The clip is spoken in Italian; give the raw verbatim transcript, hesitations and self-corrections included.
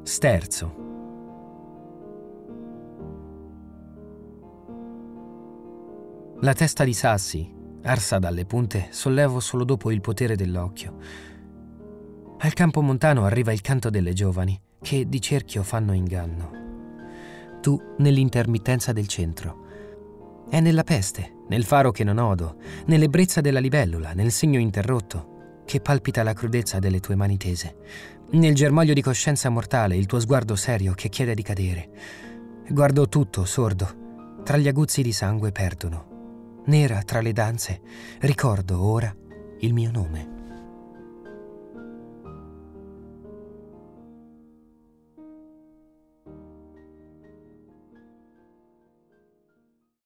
Sterzo. La testa di sassi, arsa dalle punte, sollevo solo dopo il potere dell'occhio. Al campo montano arriva il canto delle giovani, che di cerchio fanno inganno. Tu nell'intermittenza del centro. È nella peste, nel faro che non odo, nell'ebbrezza della libellula, nel segno interrotto, che palpita la crudezza delle tue mani tese, nel germoglio di coscienza mortale, il tuo sguardo serio che chiede di cadere. Guardo tutto, sordo, tra gli aguzzi di sangue perdono. Nera tra le danze, ricordo ora il mio nome.